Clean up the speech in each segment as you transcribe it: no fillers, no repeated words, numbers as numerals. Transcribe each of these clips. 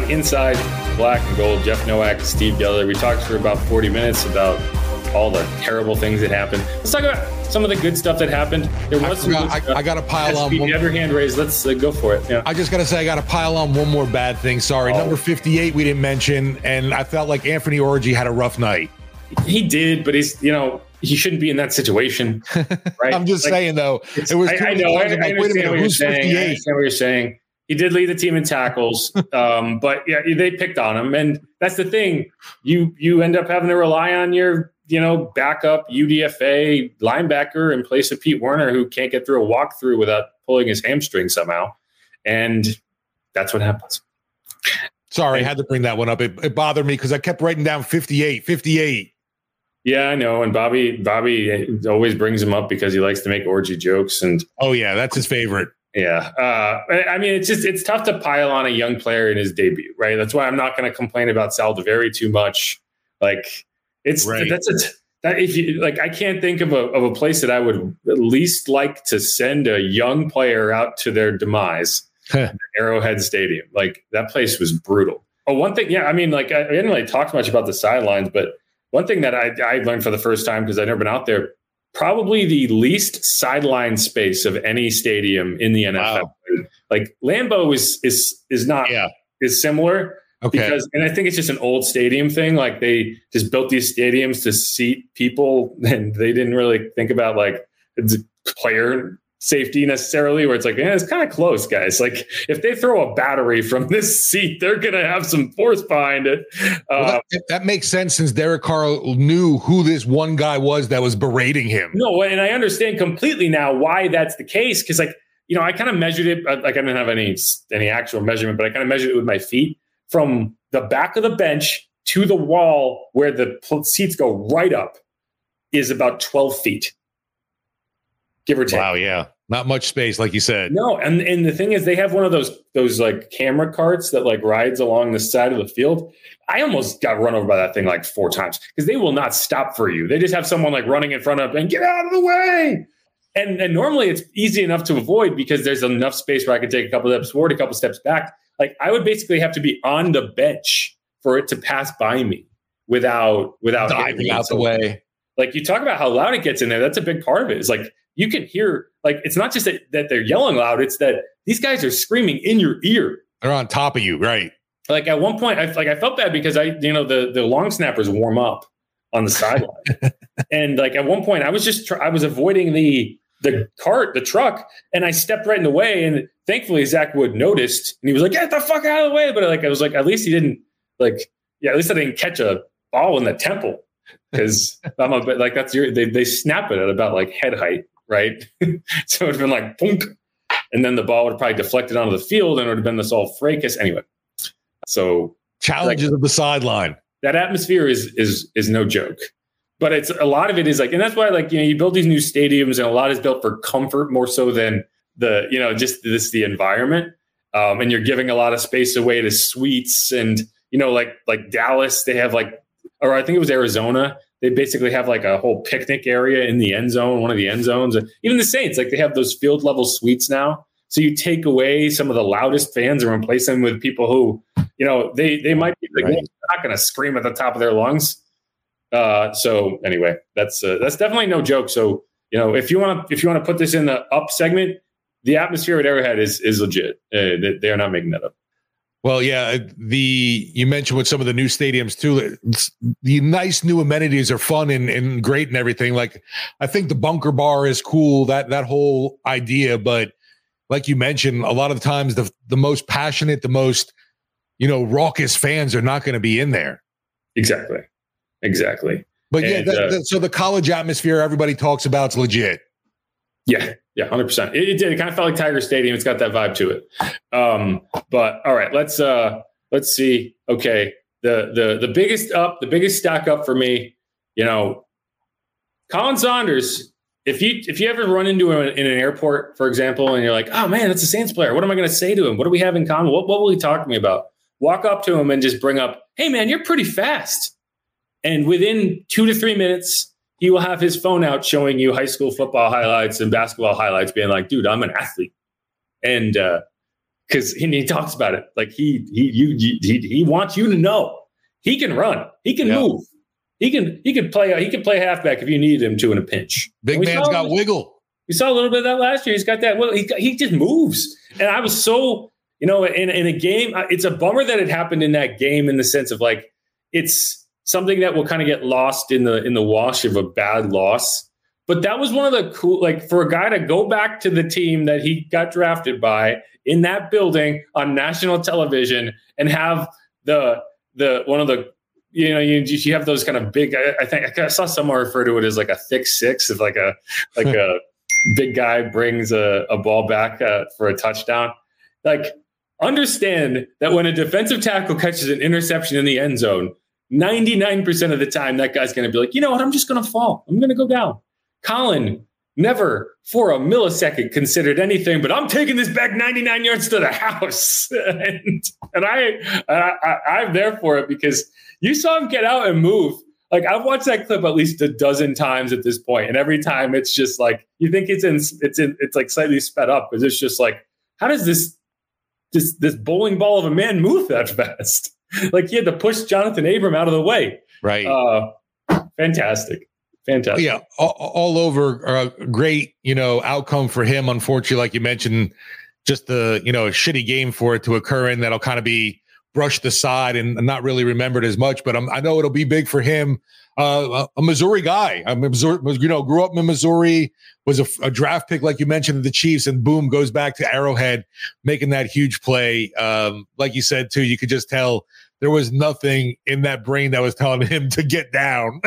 Inside Black and Gold. Jeff Nowak, Steve Geller. We talked for about 40 minutes about all the terrible things that happened. Let's talk about some of the good stuff that happened. There was I got to pile on. You have your hand raised. Let's go for it. Yeah. I just got to say, I got to pile on one more bad thing. Sorry. Number 58 we didn't mention, and I felt like Anthony Orji had a rough night. He did, but he's, he shouldn't be in that situation, right? I'm just saying, though. It was. I know. I understand what you're saying. I understand what you're saying. He did lead the team in tackles, but yeah, they picked on him, and that's the thing. You end up having to rely on your backup UDFA linebacker in place of Pete Werner, who can't get through a walkthrough without pulling his hamstring somehow, and that's what happens. Sorry, I had to bring that one up. It bothered me because I kept writing down 58. Yeah, I know. And Bobby always brings him up because he likes to make orgy jokes. And oh yeah, that's his favorite. Yeah. I mean, it's tough to pile on a young player in his debut, right? That's why I'm not going to complain about Saldiveri too much. Like if you like, I can't think of a place that I would at least like to send a young player out to their demise. Arrowhead Stadium. Like, that place was brutal. Oh, one thing. Yeah. I mean, like, I didn't really talk much about the sidelines, but one thing that I learned for the first time, because I've never been out there, probably the least sideline space of any stadium in the NFL. Wow. Like, Lambeau is similar. Okay. And I think it's just an old stadium thing. Like, they just built these stadiums to seat people, and they didn't really think about like player safety necessarily, where it's like, it's kind of close, guys. Like, if they throw a battery from this seat, they're going to have some force behind it. That makes sense, since Derek Carr knew who this one guy was that was berating him. No, and I understand completely now why that's the case. Because, like, I kind of measured it. Like, I didn't have any actual measurement, but I kind of measured it with my feet from the back of the bench to the wall where the seats go right up is about 12 feet. Give or take. Wow, yeah. Not much space, like you said. No, and the thing is, they have one of those like camera carts that like rides along the side of the field. I almost got run over by that thing like 4 times, because they will not stop for you. They just have someone like running in front of and get out of the way. And normally it's easy enough to avoid because there's enough space where I could take a couple steps forward, a couple steps back. Like, I would basically have to be on the bench for it to pass by me without diving out the way. Like, you talk about how loud it gets in there. That's a big part of it. It's like, you can hear, like, it's not just that they're yelling loud. It's that these guys are screaming in your ear. They're on top of you. Right. Like, at one point, I felt bad because the long snappers warm up on the sideline. And like, at one point I was avoiding the truck, and I stepped right in the way. And thankfully Zach Wood noticed, and he was like, get the fuck out of the way. But like, I was like, at least he didn't at least I didn't catch a ball in the temple. Because I'm a bit like, they snap it at about like head height. Right. So it would have been like, boom, and then the ball would have probably deflected onto the field, and it would have been this all fracas. Anyway, so challenges of the sideline. That atmosphere is no joke, but it's a lot of it is like, and that's why, like, you build these new stadiums, and a lot is built for comfort more so than the environment. And you're giving a lot of space away to suites, and, like Dallas, they have or I think it was Arizona. They basically have like a whole picnic area in the end zone, one of the end zones. Even the Saints, like, they have those field level suites now. So you take away some of the loudest fans and replace them with people who, they might be like, not going to scream at the top of their lungs. So anyway, that's definitely no joke. So, if you want to put this in the up segment, the atmosphere at Arrowhead is legit. They are not making that up. Well, yeah, you mentioned with some of the new stadiums too, the nice new amenities are fun and great and everything. Like, I think the bunker bar is cool, that whole idea. But like you mentioned, a lot of times the most passionate, the most, raucous fans are not going to be in there. Exactly. But so the college atmosphere everybody talks about is legit. Yeah, 100%. It did. It kind of felt like Tiger Stadium. It's got that vibe to it. But all right, let's see. Okay, the biggest stack up for me, Colin Saunders. If you ever run into him in an airport, for example, and you're like, oh man, that's a Saints player. What am I going to say to him? What do we have in common? What will he talk to me about? Walk up to him and just bring up, hey man, you're pretty fast. And within 2 to 3 minutes, he will have his phone out showing you high school football highlights and basketball highlights, being like, dude, I'm an athlete. And because he talks about it. Like he wants you to know he can run, he can move, he can play halfback if you need him to in a pinch. Big man's got wiggle. You saw a little bit of that last year. He's got that. Well, he just moves, and I was so in a game. It's a bummer that it happened in that game in the sense of like it's something that will kind of get lost in the wash of a bad loss. But that was one of the cool, like for a guy to go back to the team that he got drafted by in that building on national television and have the one of the, you have those kind of big, I think I saw someone refer to it as like a thick six, of like a big guy brings a ball back for a touchdown. Like understand that when a defensive tackle catches an interception in the end zone, 99% of the time that guy's going to be like, you know what, I'm just going to fall. I'm going to go down. Colin never for a millisecond considered anything, but I'm taking this back 99 yards to the house. and I'm there for it because you saw him get out and move. Like I've watched that clip at least a dozen times at this point, and every time it's just like you think it's like slightly sped up because it's just like, how does this bowling ball of a man move that fast? Like he had to push Jonathan Abram out of the way. Right. Fantastic. Yeah, all over. Great, outcome for him. Unfortunately, like you mentioned, just a shitty game for it to occur in that'll kind of be brushed aside and not really remembered as much. But I know it'll be big for him. A Missouri guy. Grew up in Missouri, was a draft pick, like you mentioned, of the Chiefs, and boom, goes back to Arrowhead, making that huge play. Like you said too, you could just tell there was nothing in that brain that was telling him to get down.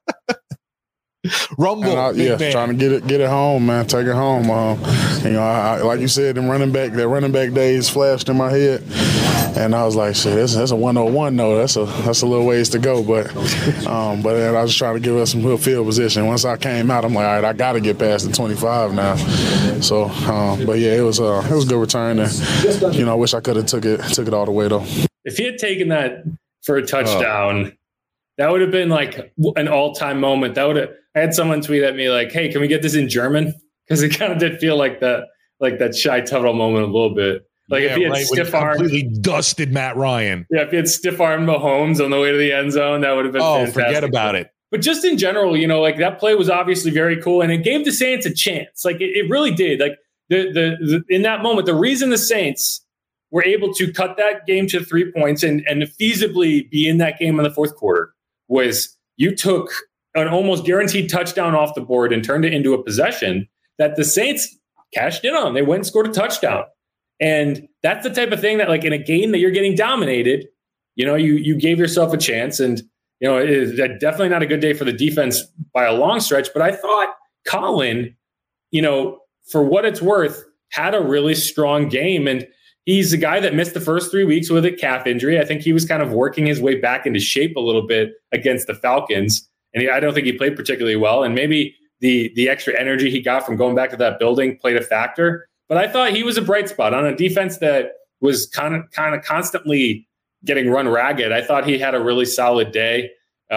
Rumble, trying to get it home, man. Take it home. I like you said, that running back days flashed in my head, and I was like, shit, that's a 101. No, that's a little ways to go, but then I was trying to give us some good field position. Once I came out, I'm like, all right, I got to get past the 25 now. So, but yeah, it was a good return, and I wish I could have took it all the way though. If he had taken that for a touchdown. That would have been like an all-time moment. I had someone tweet at me like, "Hey, can we get this in German?" Because it kind of did feel like that Shai Tuttle moment a little bit. Like if he had stiff arm, completely dusted Matt Ryan. Yeah, if he had stiff arm Mahomes on the way to the end zone, that would have been fantastic. Forget about it. But just in general, like that play was obviously very cool, and it gave the Saints a chance. Like it really did. Like the in that moment, the reason the Saints were able to cut that game to 3 points and feasibly be in that game in the fourth quarter was you took an almost guaranteed touchdown off the board and turned it into a possession that the Saints cashed in on. They went and scored a touchdown. And that's the type of thing that, like, in a game that you're getting dominated, you gave yourself a chance. And, it is definitely not a good day for the defense by a long stretch. But I thought Colin, for what it's worth, had a really strong game. And he's a guy that missed the first 3 weeks with a calf injury. I think he was kind of working his way back into shape a little bit against the Falcons. And I don't think he played particularly well. And maybe the extra energy he got from going back to that building played a factor. But I thought he was a bright spot on a defense that was kind of constantly getting run ragged. I thought he had a really solid day.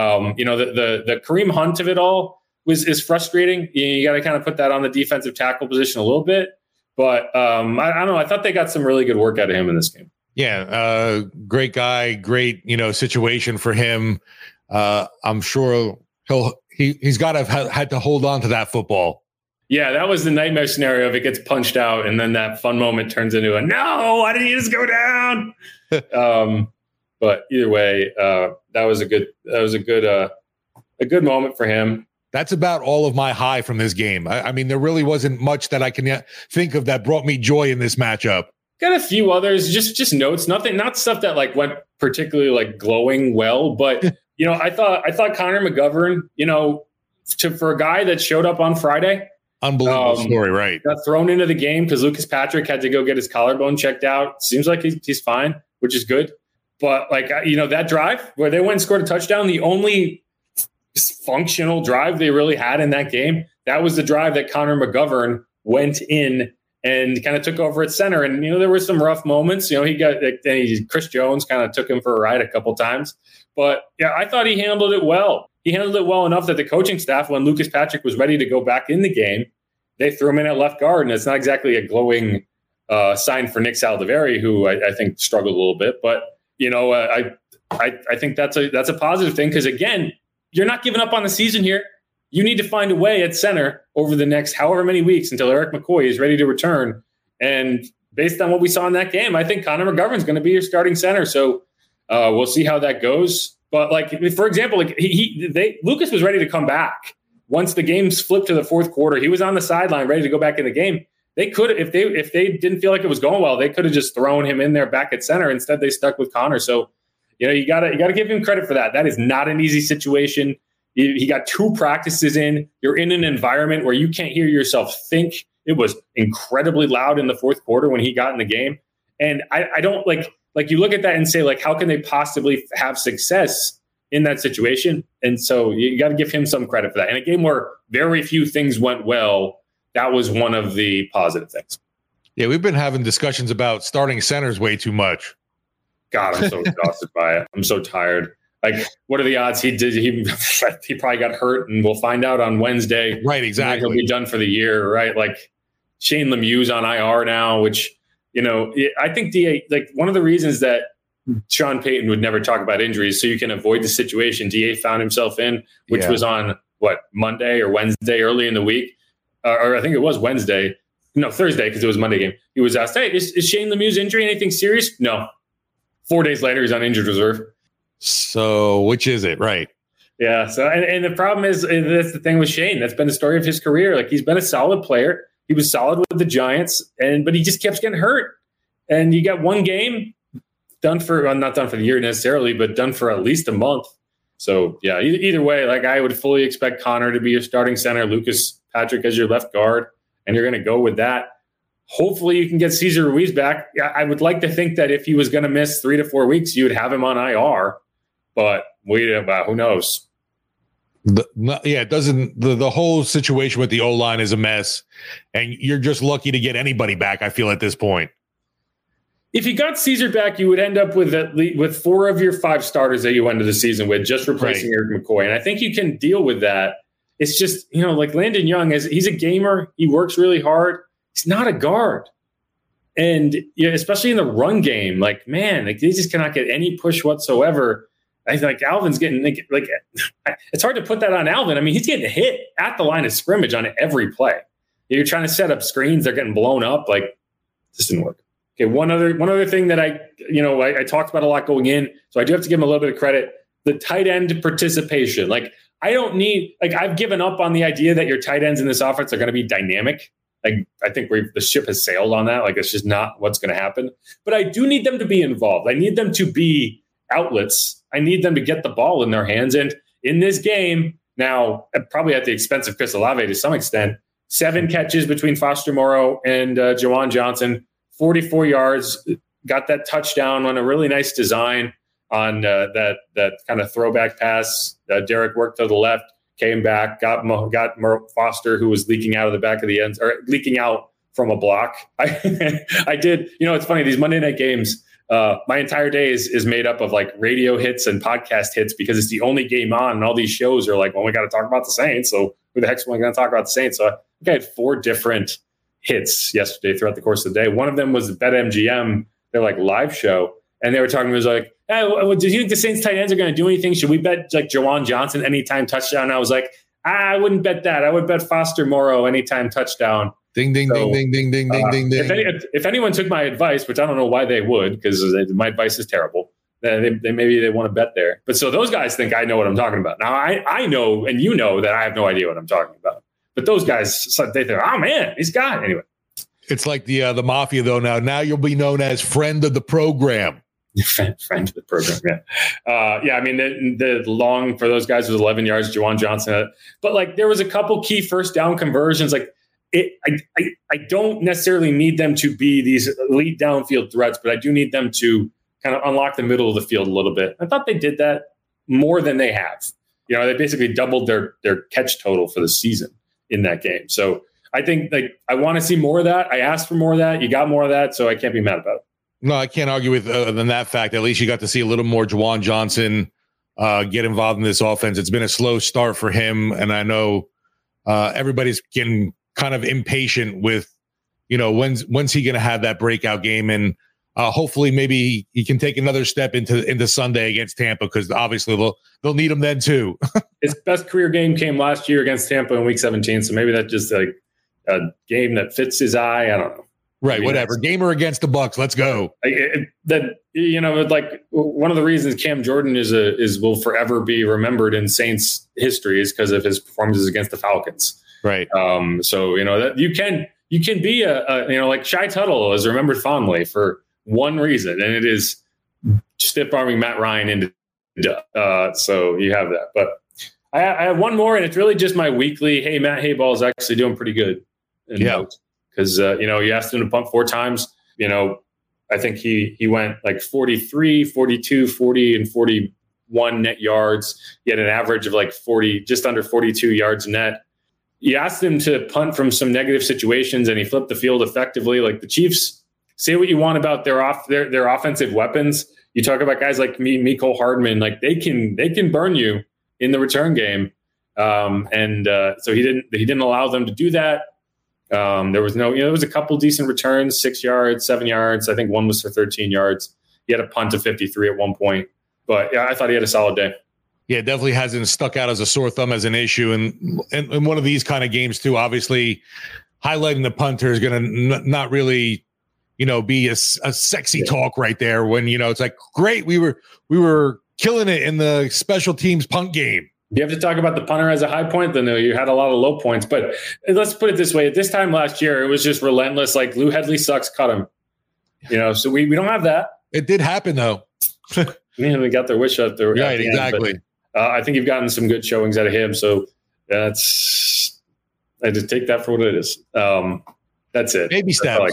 The Kareem Hunt of it all is frustrating. You got to kind of put that on the defensive tackle position a little bit. But I don't know. I thought they got some really good work out of him in this game. Yeah, great guy, great situation for him. I'm sure he's got to have had to hold on to that football. Yeah, that was the nightmare scenario if it gets punched out and then that fun moment turns into a no. Why didn't you just go down? But either way, that was a good moment for him. That's about all of my high from this game. I mean, there really wasn't much that I can think of that brought me joy in this matchup. Got a few others, just notes, not stuff that like went particularly like glowing well, but I thought Connor McGovern, for a guy that showed up on Friday, unbelievable story, right? Got thrown into the game because Lucas Patrick had to go get his collarbone checked out. Seems like he's fine, which is good. But that drive where they went and scored a touchdown, the only functional drive they really had in that game, that was the drive that Connor McGovern went in and kind of took over at center. And, there were some rough moments. Chris Jones kind of took him for a ride a couple times. But, yeah, I thought he handled it well. He handled it well enough that the coaching staff, when Lucas Patrick was ready to go back in the game, they threw him in at left guard. And it's not exactly a glowing signed for Nick Saldiveri, who I think struggled a little bit. But, I think that's a positive thing because, again, you're not giving up on the season here. You need to find a way at center over the next however many weeks until Erik McCoy is ready to return. And based on what we saw in that game, I think Connor McGovern's going to be your starting center. So we'll see how that goes. But for example, Lucas was ready to come back once the games flipped to the fourth quarter. He was on the sideline ready to go back in the game. They could, if they didn't feel like it was going well, they could have just thrown him in there back at center. Instead, they stuck with Connor. So you gotta give him credit for that. That is not an easy situation. He got 2 practices in. You're in an environment where you can't hear yourself think. It was incredibly loud in the fourth quarter when he got in the game. And I don't like you look at that and say, how can they possibly have success in that situation? And so you got to give him some credit for that. In a game where very few things went well, that was one of the positive things. Yeah, we've been having discussions about starting centers way too much. God, I'm so exhausted by it. I'm so tired. What are the odds he probably got hurt, and we'll find out on Wednesday. Right, exactly. He'll be done for the year, right? Shane Lemieux's on IR now, which, I think one of the reasons that Sean Payton would never talk about injuries so you can avoid the situation DA found himself in, which was on Monday or Wednesday early in the week, or I think it was Wednesday. No, Thursday, because it was Monday game. He was asked, hey, is Shane Lemieux's injury anything serious? No. 4 days later, he's on injured reserve. So which is it? Right. Yeah. So, and the problem is, that's the thing with Shane. That's been the story of his career. He's been a solid player. He was solid with the Giants, but he just kept getting hurt. And you got one game not done for the year necessarily, but done for at least a month. So yeah, either way, I would fully expect Connor to be your starting center, Lucas Patrick as your left guard, and you're going to go with that. Hopefully you can get Cesar Ruiz back. I would like to think that if he was going to miss 3 to 4 weeks, you would have him on IR, but who knows? It doesn't. The whole situation with the O-line is a mess, and you're just lucky to get anybody back, I feel, at this point. If you got Cesar back, you would end up with 4 of your 5 starters that you ended the season with, just replacing Erik McCoy. And I think you can deal with that. It's just, Landon Young, he's a gamer. He works really hard. He's not a guard. And especially in the run game, they just cannot get any push whatsoever. I think Alvin's getting it's hard to put that on Alvin. I mean, he's getting hit at the line of scrimmage on every play. You're trying to set up screens, they're getting blown up. This didn't work. Okay, one other thing that I talked about a lot going in, so I do have to give him a little bit of credit. The tight end participation. I don't need I've given up on the idea that your tight ends in this offense are going to be dynamic. I think the ship has sailed on that. It's just not what's going to happen. But I do need them to be involved. I need them to be outlets. I need them to get the ball in their hands. And in this game, now, probably at the expense of Chris Olave to some extent, 7 catches between Foster Moreau and Juwan Johnson, 44 yards, got that touchdown on a really nice design on that kind of throwback pass. Derek worked to the left, came back, got Foster, who was leaking out of the back of the ends, or leaking out from a block. I did. It's funny, these Monday night games, my entire day is made up of radio hits and podcast hits because it's the only game on, and all these shows are we got to talk about the Saints. So who the heck's going to talk about the Saints? So I think I had 4 different hits yesterday throughout the course of the day. One of them was BetMGM, their live show, and they were talking. It was hey, do you think the Saints tight ends are going to do anything? Should we bet Juwan Johnson anytime touchdown? And I was I wouldn't bet that. I would bet Foster Moreau anytime touchdown. Ding, ding, ding, ding, ding, ding, ding, ding, ding. If anyone took my advice, which I don't know why they would, because my advice is terrible, then maybe they want to bet there. But so those guys think I know what I'm talking about. Now I know, and that I have no idea what I'm talking about. But those guys, they think, oh man, he's got it. Anyway. It's like the mafia though. Now you'll be known as friend of the program. Friend of the program, yeah. I mean, the long for those guys was 11 yards, Juwan Johnson. But there was a couple key first down conversions. I don't necessarily need them to be these elite downfield threats, but I do need them to kind of unlock the middle of the field a little bit. I thought they did that more than they have. They basically doubled their catch total for the season in that game. So I think I want to see more of that. I asked for more of that. You got more of that, so I can't be mad about it. No, I can't argue with than that fact. At least you got to see a little more Juwan Johnson get involved in this offense. It's been a slow start for him, and I know everybody's getting kind of impatient with when's he going to have that breakout game? And hopefully maybe he can take another step into Sunday against Tampa, because obviously they'll need him then too. His best career game came last year against Tampa in Week 17, so maybe that's just like a game that fits his eye. I don't know. Right, whatever. Gamer against the Bucs. Let's go. Like one of the reasons Cam Jordan will forever be remembered in Saints history is because of his performances against the Falcons. Right. So that you can be like Shy Tuttle is remembered fondly for one reason, and it is stiff arming Matt Ryan into. So you have that, but I have one more, and it's really just my weekly. Hey, Matt Hayball is actually doing pretty good. Because you asked him to punt 4 times. I think he went like 43, 42, 40, and 41 net yards. He had an average of like 40, just under 42 yards net. You asked him to punt from some negative situations, and he flipped the field effectively. Like, the Chiefs, say what you want about their offensive weapons. You talk about guys like Mecole Hardman, like they can burn you in the return game. So he didn't allow them to do that. There was there was a couple decent returns, 6 yards, 7 yards. I think one was for 13 yards. He had a punt of 53 at one point, but yeah, I thought he had a solid day. Yeah, definitely hasn't stuck out as a sore thumb as an issue. And one of these kind of games too, obviously highlighting the punter is going to not really, be a sexy talk right there when, it's like, great. We were killing it in the special teams punt game. You have to talk about the punter as a high point, then you had a lot of low points. But let's put it this way. At this time last year, it was just relentless. Like, Lou Headley sucks, cut him. So we don't have that. It did happen, though. They got their wish out there. Right, exactly. I think you've gotten some good showings out of him. So I just take that for what it is. That's it. Baby steps.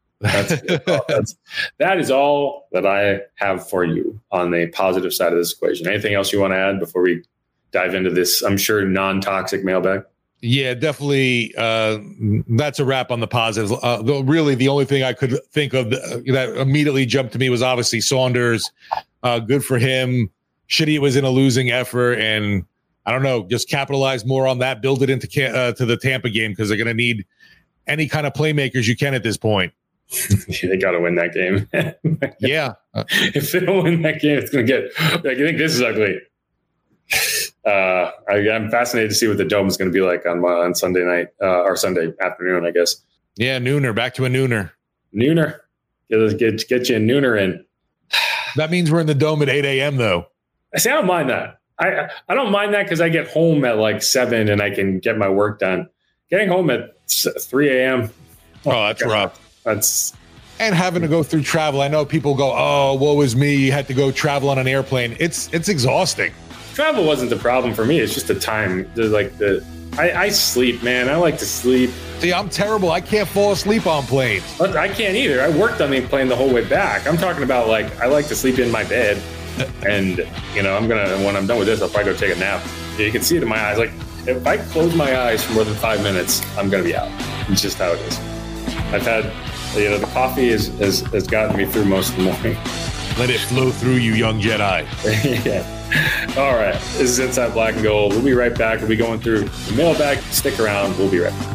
That is all that I have for you on the positive side of this equation. Anything else you want to add before we dive into this, I'm sure, non-toxic mailbag? Yeah, definitely. That's a wrap on the positives. Really, the only thing I could think of that immediately jumped to me was obviously Saunders. Good for him. Shitty it was in a losing effort, and I don't know, just capitalize more on that, build it into to the Tampa game, because they're going to need any kind of playmakers you can at this point. They got to win that game. Yeah. If they don't win that game, it's going to get like, I think this is ugly. I'm fascinated to see what the Dome is going to be like on Sunday night or Sunday afternoon, I guess. Yeah, nooner. Back to a nooner. Nooner. Get you a nooner in. That means we're in the Dome at 8 a.m. though. I say I don't mind that. I don't mind that because I get home at like 7 and I can get my work done. Getting home at 3 a.m. Oh, that's rough. And having to go through travel. I know people go, "Oh, woe is me. You had to go travel on an airplane." It's exhausting. Travel wasn't the problem for me. It's just the time. I sleep, man. I like to sleep. See, I'm terrible. I can't fall asleep on planes. But I can't either. I worked on the plane the whole way back. I'm talking about I like to sleep in my bed. And, when I'm done with this, I'll probably go take a nap. You can see it in my eyes. Like, if I close my eyes for more than 5 minutes, I'm going to be out. It's just how it is. I've had, the coffee has gotten me through most of the morning. Let it flow through you, young Jedi. Yeah. All right. This is Inside Black and Gold. We'll be right back. We'll be going through the mailbag. Stick around. We'll be right back.